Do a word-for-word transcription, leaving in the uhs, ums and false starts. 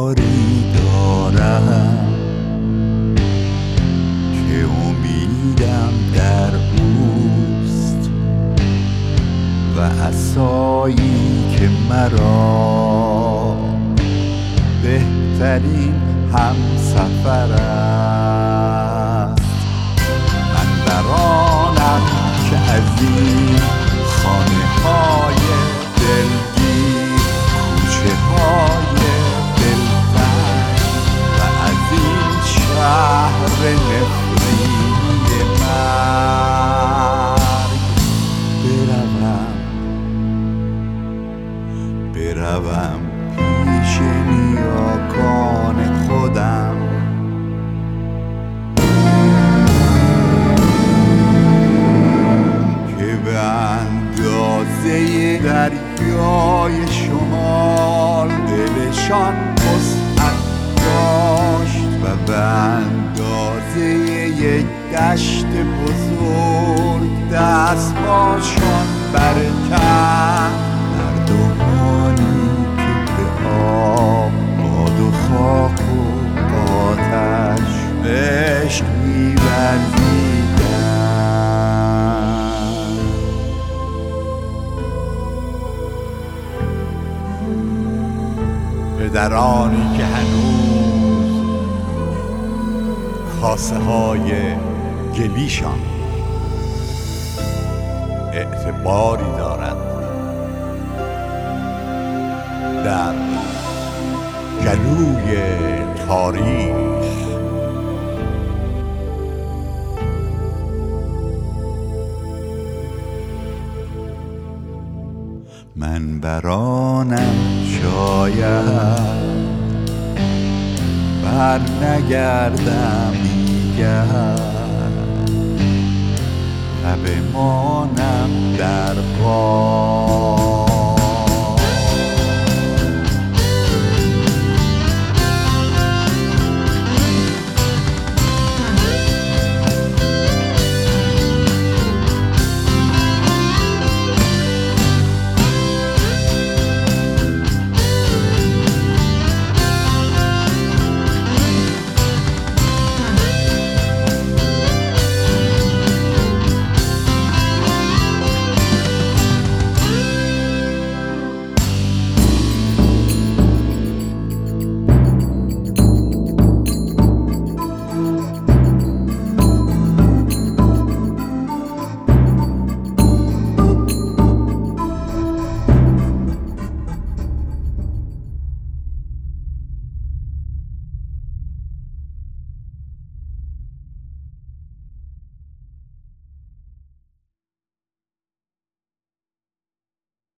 یاری دارم که امیدم در اوست و عصایی که مرا بهترین همسفر است. من برانم که از این خانه های دلگیر، کوچه های دلتنگ و از این شهر نفرین مرگ بروم بروم پیش نیاکان خودم که به اندازه دریای شمال دلشان وسعت داشت و به اندازه یک دشت بزرگ دستهاشان برکند. مردمانی که به آب، باد و خاک و آتش عشق می‌ورزیدند. پدرانی که هنوز کاسه های گلیشان اعتباری دارد در گلوی تاریخ. من برانم شاید بر نگردم دیگر و بمانم در غار